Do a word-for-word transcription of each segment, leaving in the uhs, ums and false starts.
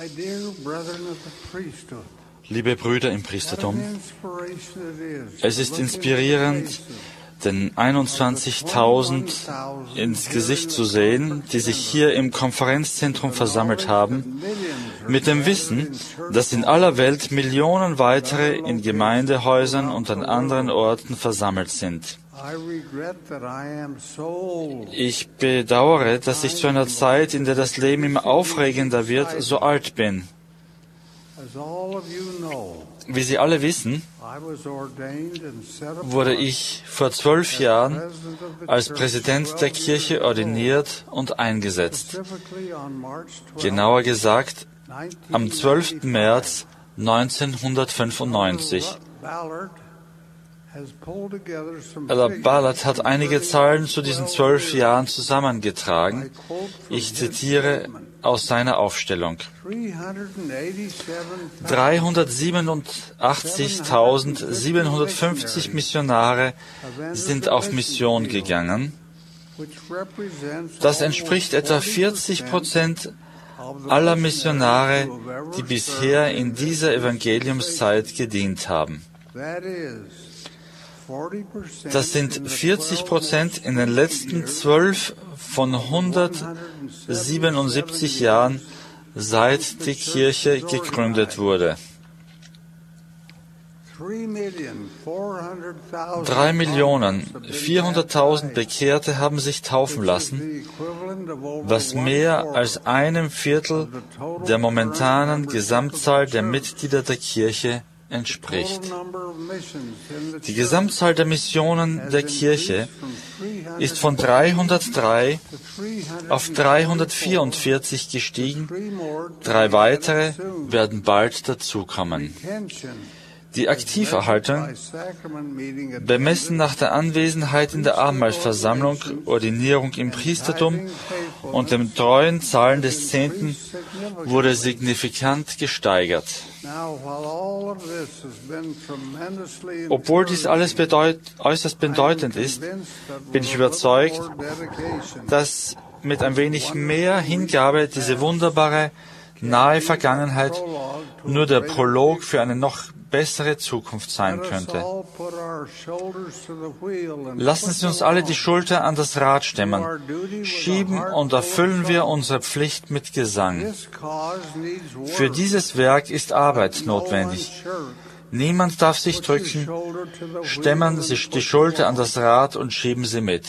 Liebe Brüder im Priestertum, es ist inspirierend, den einundzwanzigtausend ins Gesicht zu sehen, die sich hier im Konferenzzentrum versammelt haben, mit dem Wissen, dass in aller Welt Millionen weitere in Gemeindehäusern und an anderen Orten versammelt sind. Ich bedauere, dass ich zu einer Zeit, in der das Leben immer aufregender wird, so alt bin. Wie Sie alle wissen, wurde ich vor zwölf Jahren als Präsident der Kirche ordiniert und eingesetzt. Genauer gesagt, am zwölften März neunzehnhundertfünfundneunzig. Elder Ballard hat einige Zahlen zu diesen zwölf Jahren zusammengetragen. Ich zitiere aus seiner Aufstellung. dreihundertsiebenundachtzigtausendsiebenhundertfünfzig Missionare sind auf Mission gegangen. Das entspricht etwa vierzig Prozent aller Missionare, die bisher in dieser Evangeliumszeit gedient haben. Das sind vierzig Prozent in den letzten zwölf von hundertsiebenundsiebzig Jahren, seit die Kirche gegründet wurde. Drei Millionen vierhunderttausend Bekehrte haben sich taufen lassen, was mehr als einem Viertel der momentanen Gesamtzahl der Mitglieder der Kirche entspricht. Die Gesamtzahl der Missionen der Kirche ist von dreihundertdrei auf dreihundertvierundvierzig gestiegen. Drei weitere werden bald dazukommen. Die Aktiverhaltung, bemessen nach der Anwesenheit in der Abendmahlsversammlung, Ordinierung im Priestertum und dem treuen Zahlen des Zehnten, wurde signifikant gesteigert. Obwohl dies alles bedeut, äußerst bedeutend ist, bin ich überzeugt, dass mit ein wenig mehr Hingabe diese wunderbare, nahe Vergangenheit nur der Prolog für eine noch bessere Zukunft sein könnte. Lassen Sie uns alle die Schulter an das Rad stemmen, schieben und erfüllen wir unsere Pflicht mit Gesang. Für dieses Werk ist Arbeit notwendig. Niemand darf sich drücken. Stemmen Sie die Schulter an das Rad und schieben Sie mit.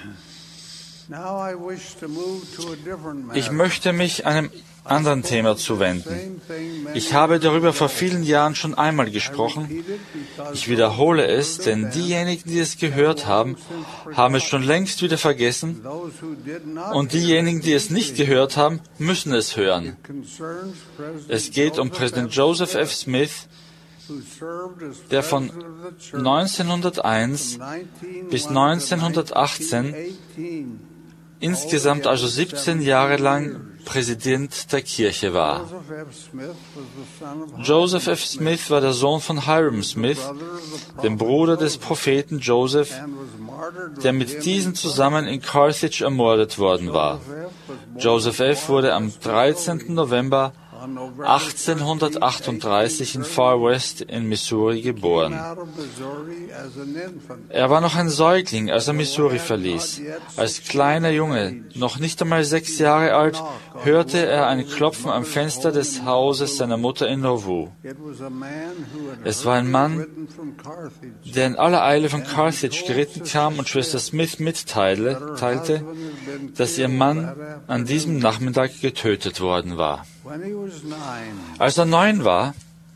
Ich möchte mich einem anderen Thema zuwenden. Ich habe darüber vor vielen Jahren schon einmal gesprochen. Ich wiederhole es, denn diejenigen, die es gehört haben, haben es schon längst wieder vergessen, und diejenigen, die es nicht gehört haben, müssen es hören. Es geht um Präsident Joseph F. Smith, der von neunzehnhunderteins bis neunzehnhundertachtzehn, insgesamt also siebzehn Jahre lang, Präsident der Kirche war. Joseph F. Smith war der Sohn von Hyrum Smith, dem Bruder des Propheten Joseph, der mit diesem zusammen in Carthage ermordet worden war. Joseph F. wurde am dreizehnten November achtzehnhundertachtunddreißig in Far West in Missouri geboren. Er war noch ein Säugling, als er Missouri verließ. Als kleiner Junge, noch nicht einmal sechs Jahre alt, hörte er ein Klopfen am Fenster des Hauses seiner Mutter in Nauvoo. Es war ein Mann, der in aller Eile von Carthage geritten kam und Schwester Smith mitteilte, dass ihr Mann an diesem Nachmittag getötet worden war. Als er neun war,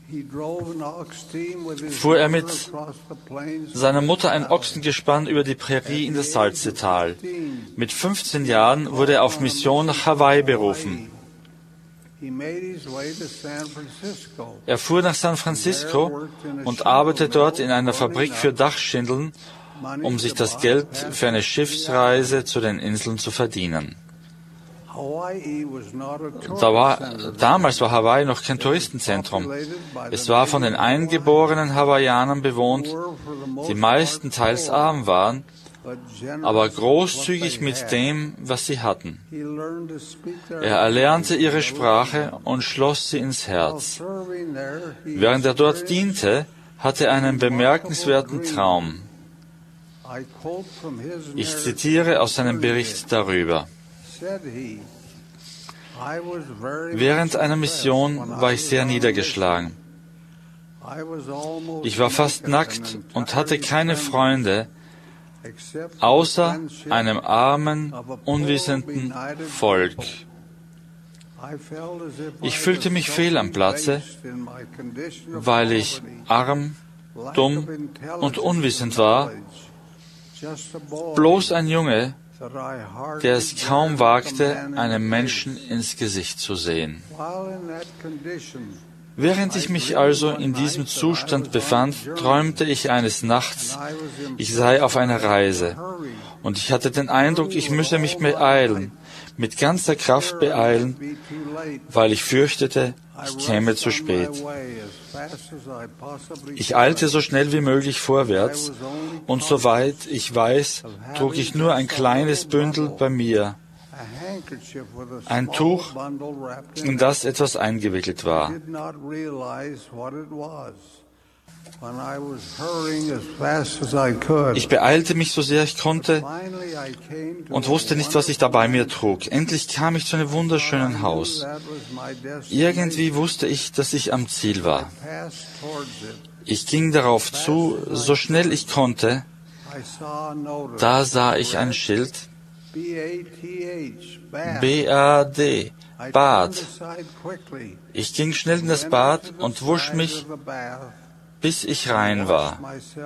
fuhr er mit seiner Mutter ein Ochsengespann über die Prärie in das Salzetal. Mit fünfzehn Jahren wurde er auf Mission nach Hawaii berufen. Er fuhr nach San Francisco und arbeitete dort in einer Fabrik für Dachschindeln, um sich das Geld für eine Schiffsreise zu den Inseln zu verdienen. Da war, damals war Hawaii noch kein Touristenzentrum. Es war von den eingeborenen Hawaiianern bewohnt, die meistenteils arm waren aber großzügig mit dem, was sie hatten. Er erlernte ihre Sprache und schloss sie ins Herz. Während er dort diente, hatte er einen bemerkenswerten Traum. Ich zitiere aus seinem Bericht darüber. Während einer Mission war ich sehr niedergeschlagen. Ich war fast nackt und hatte keine Freunde, außer einem armen, unwissenden Volk. Ich fühlte mich fehl am Platze, weil ich arm, dumm und unwissend war, bloß ein Junge, der es kaum wagte, einem Menschen ins Gesicht zu sehen. Während ich mich also in diesem Zustand befand, träumte ich eines Nachts, ich sei auf einer Reise, und ich hatte den Eindruck, ich müsse mich beeilen, mit ganzer Kraft beeilen, weil ich fürchtete, ich käme zu spät. Ich eilte so schnell wie möglich vorwärts, und soweit ich weiß, trug ich nur ein kleines Bündel bei mir, ein Tuch, in das etwas eingewickelt war. Ich beeilte mich so sehr ich konnte und wusste nicht, was ich da bei mir trug. Endlich kam ich zu einem wunderschönen Haus. Irgendwie wusste ich, dass ich am Ziel war. Ich ging darauf zu, so schnell ich konnte. Da sah ich ein Schild, B A D, Bad. Ich ging schnell in das Bad und wusch mich, bis ich rein war.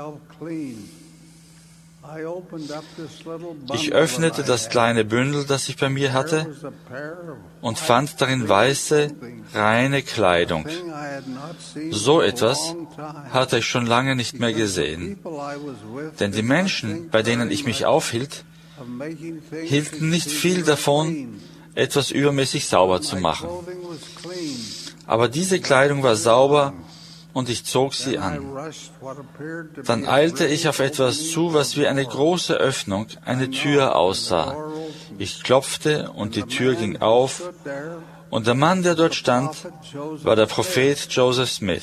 Ich öffnete das kleine Bündel, das ich bei mir hatte, und fand darin weiße, reine Kleidung. So etwas hatte ich schon lange nicht mehr gesehen. Denn die Menschen, bei denen ich mich aufhielt, hielten nicht viel davon, etwas übermäßig sauber zu machen. Aber diese Kleidung war sauber und ich zog sie an. Dann eilte ich auf etwas zu, was wie eine große Öffnung, eine Tür aussah. Ich klopfte und die Tür ging auf, und der Mann, der dort stand, war der Prophet Joseph Smith.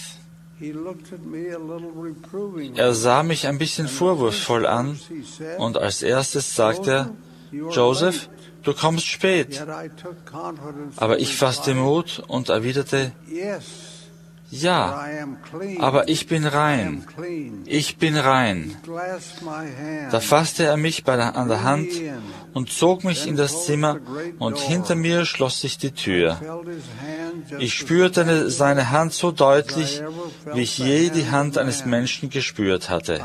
Er sah mich ein bisschen vorwurfsvoll an, und als erstes sagte er, Joseph, du kommst spät. Aber ich fasste Mut und erwiderte, ja, aber ich bin rein. Ich bin rein. Da fasste er mich bei der, an der Hand und zog mich in das Zimmer, und hinter mir schloss sich die Tür. Ich spürte seine Hand so deutlich, wie ich je die Hand eines Menschen gespürt hatte.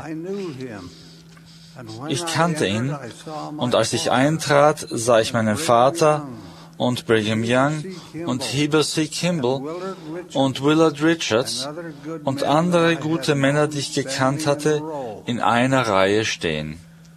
Ich kannte ihn, und als ich eintrat, sah ich meinen Vater und Brigham Young und Heber C. Kimball und Willard Richards und andere gute Männer, die ich gekannt hatte, in einer Reihe stehen.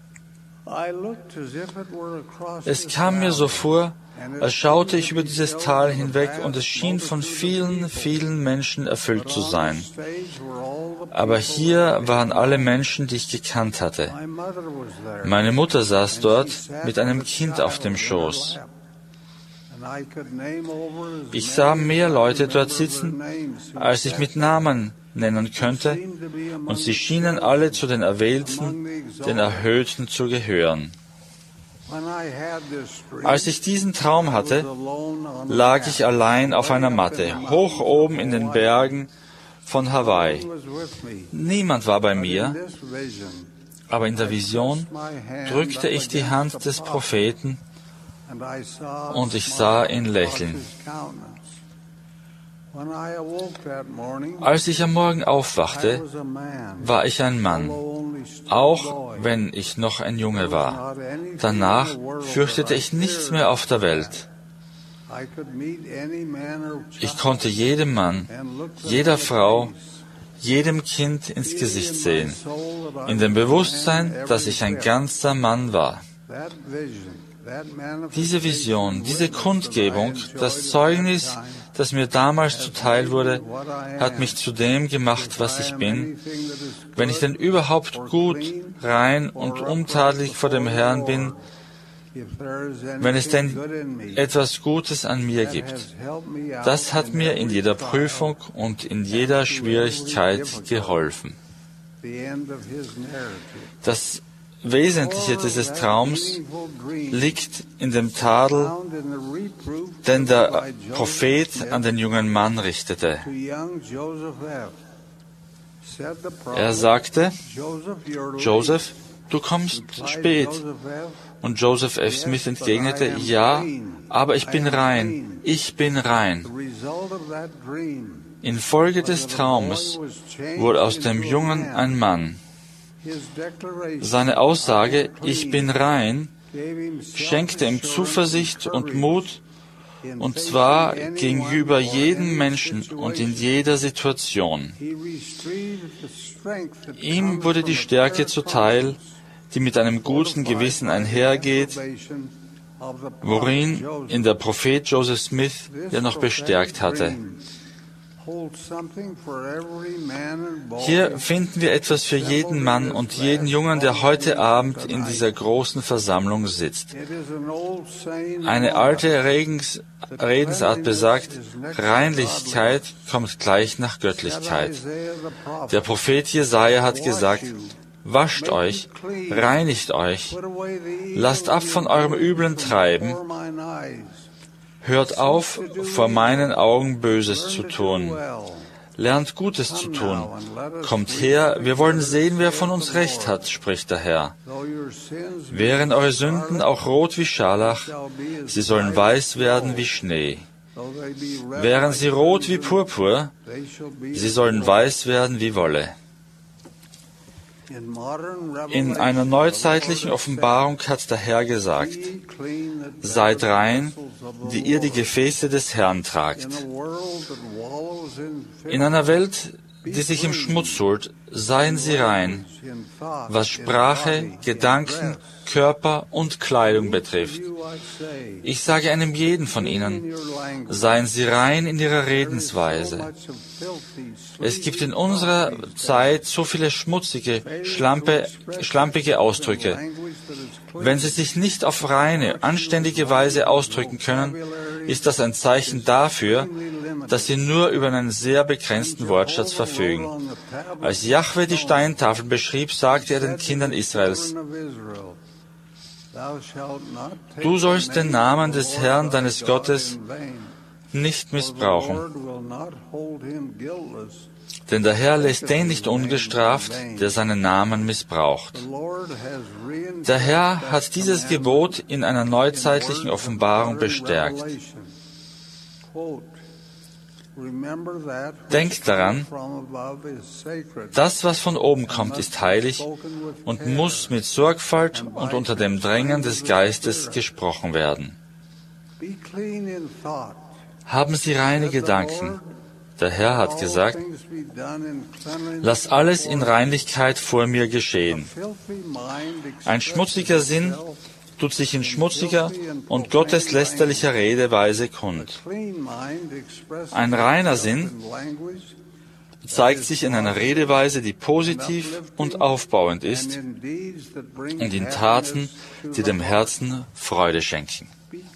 Es kam mir so vor, als schaute ich über dieses Tal hinweg, und es schien von vielen, vielen Menschen erfüllt zu sein. Aber hier waren alle Menschen, die ich gekannt hatte. Meine Mutter saß dort mit einem Kind auf dem Schoß. Ich sah mehr Leute dort sitzen, als ich mit Namen nennen könnte, und sie schienen alle zu den Erwählten, den Erhöhten zu gehören. Als ich diesen Traum hatte, lag ich allein auf einer Matte, hoch oben in den Bergen von Hawaii. Niemand war bei mir, aber in der Vision drückte ich die Hand des Propheten, und ich sah ihn lächeln. Als ich am Morgen aufwachte, war ich ein Mann, auch wenn ich noch ein Junge war. Danach fürchtete ich nichts mehr auf der Welt. Ich konnte jedem Mann, jeder Frau, jedem Kind ins Gesicht sehen, in dem Bewusstsein, dass ich ein ganzer Mann war. Diese Vision, diese Kundgebung, das Zeugnis, das mir damals zuteil wurde, hat mich zu dem gemacht, was ich bin. Wenn ich denn überhaupt gut, rein und untadelig vor dem Herrn bin, wenn es denn etwas Gutes an mir gibt, das hat mir in jeder Prüfung und in jeder Schwierigkeit geholfen. Das Wesentliche dieses Traums liegt in dem Tadel, den der Prophet an den jungen Mann richtete. Er sagte, Joseph, du kommst spät. Und Joseph F. Smith entgegnete, ja, aber ich bin rein, ich bin rein. Infolge des Traumes wurde aus dem Jungen ein Mann. Seine Aussage, ich bin rein, schenkte ihm Zuversicht und Mut, und zwar gegenüber jedem Menschen und in jeder Situation. Ihm wurde die Stärke zuteil, die mit einem guten Gewissen einhergeht, worin ihn der Prophet Joseph Smith ja noch bestärkt hatte. Hier finden wir etwas für jeden Mann und jeden Jungen, der heute Abend in dieser großen Versammlung sitzt. Eine alte Redens- Redensart besagt, Reinlichkeit kommt gleich nach Göttlichkeit. Der Prophet Jesaja hat gesagt, wascht euch, reinigt euch, lasst ab von eurem üblen Treiben, hört auf, vor meinen Augen Böses zu tun. Lernt Gutes zu tun. Kommt her, wir wollen sehen, wer von uns Recht hat, spricht der Herr. Wären eure Sünden auch rot wie Scharlach, sie sollen weiß werden wie Schnee. Wären sie rot wie Purpur, sie sollen weiß werden wie Wolle. In einer neuzeitlichen Offenbarung hat der Herr gesagt, seid rein, die ihr die Gefäße des Herrn tragt. In einer Welt, die sich im Schmutz suhlt, seien sie rein, was Sprache, Gedanken, Körper und Kleidung betrifft. Ich sage einem jeden von ihnen, seien sie rein in ihrer Redensweise. Es gibt in unserer Zeit so viele schmutzige, schlampe, schlampige Ausdrücke. Wenn sie sich nicht auf reine, anständige Weise ausdrücken können, ist das ein Zeichen dafür, dass sie nur über einen sehr begrenzten Wortschatz verfügen. Als Jahwe die Steintafeln beschrieb, sagte er den Kindern Israels, du sollst den Namen des Herrn, deines Gottes, nicht missbrauchen. Denn der Herr lässt den nicht ungestraft, der seinen Namen missbraucht. Der Herr hat dieses Gebot in einer neuzeitlichen Offenbarung bestärkt. Denkt daran, das, was von oben kommt, ist heilig und muss mit Sorgfalt und unter dem Drängen des Geistes gesprochen werden. Haben Sie reine Gedanken. Der Herr hat gesagt, lass alles in Reinlichkeit vor mir geschehen. Ein schmutziger Sinn tut sich in schmutziger und gotteslästerlicher Redeweise kund. Ein reiner Sinn zeigt sich in einer Redeweise, die positiv und aufbauend ist und in Taten, die dem Herzen Freude schenken.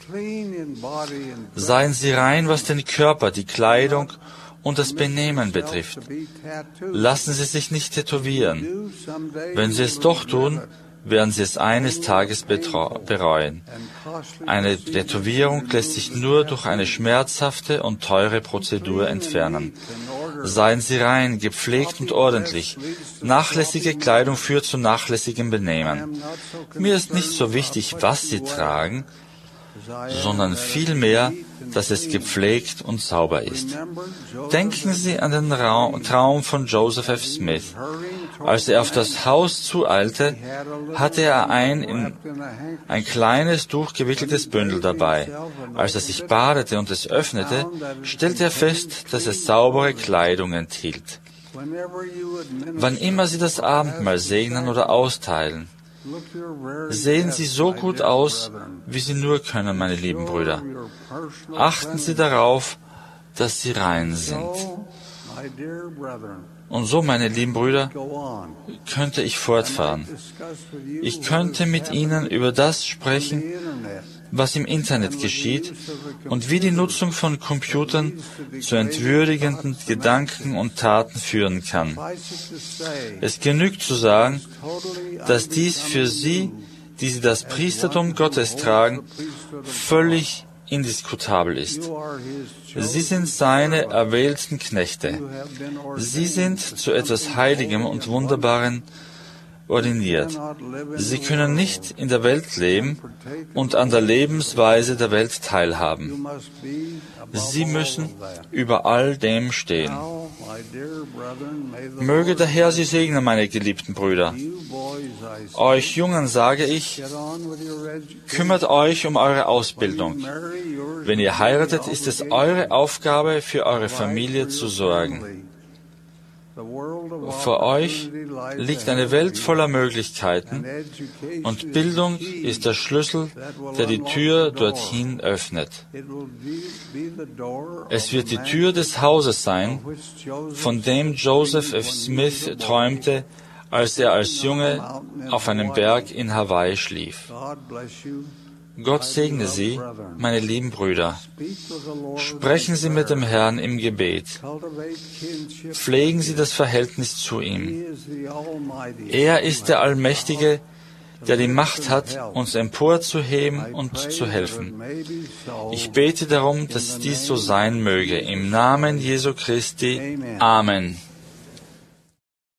Seien Sie rein, was den Körper, die Kleidung und das Benehmen betrifft. Lassen Sie sich nicht tätowieren. Wenn Sie es doch tun, werden Sie es eines Tages bereuen. Eine Tätowierung lässt sich nur durch eine schmerzhafte und teure Prozedur entfernen. Seien Sie rein, gepflegt und ordentlich. Nachlässige Kleidung führt zu nachlässigem Benehmen. Mir ist nicht so wichtig, was Sie tragen, sondern vielmehr, dass es gepflegt und sauber ist. Denken Sie an den Traum von Joseph F. Smith. Als er auf das Haus zueilte, hatte er ein, in ein kleines, durchgewickeltes Bündel dabei. Als er sich badete und es öffnete, stellte er fest, dass es saubere Kleidung enthielt. Wann immer Sie das Abendmahl segnen oder austeilen, sehen Sie so gut aus, wie Sie nur können, meine lieben Brüder. Achten Sie darauf, dass sie rein sind. Und so, meine lieben Brüder, könnte ich fortfahren. Ich könnte mit Ihnen über das sprechen, was im Internet geschieht und wie die Nutzung von Computern zu entwürdigenden Gedanken und Taten führen kann. Es genügt zu sagen, dass dies für Sie, die Sie das Priestertum Gottes tragen, völlig indiskutabel ist. Sie sind seine erwählten Knechte. Sie sind zu etwas Heiligem und Wunderbarem ordiniert. Sie können nicht in der Welt leben und an der Lebensweise der Welt teilhaben. Sie müssen über all dem stehen. Möge der Herr Sie segnen, meine geliebten Brüder. Euch Jungen sage ich, kümmert euch um eure Ausbildung. Wenn ihr heiratet, ist es eure Aufgabe, für eure Familie zu sorgen. Vor euch liegt eine Welt voller Möglichkeiten und Bildung ist der Schlüssel, der die Tür dorthin öffnet. Es wird die Tür des Hauses sein, von dem Joseph F. Smith träumte, als er als Junge auf einem Berg in Hawaii schlief. Gott segne Sie, meine lieben Brüder. Sprechen Sie mit dem Herrn im Gebet. Pflegen Sie das Verhältnis zu ihm. Er ist der Allmächtige, der die Macht hat, uns emporzuheben und zu helfen. Ich bete darum, dass dies so sein möge. Im Namen Jesu Christi. Amen.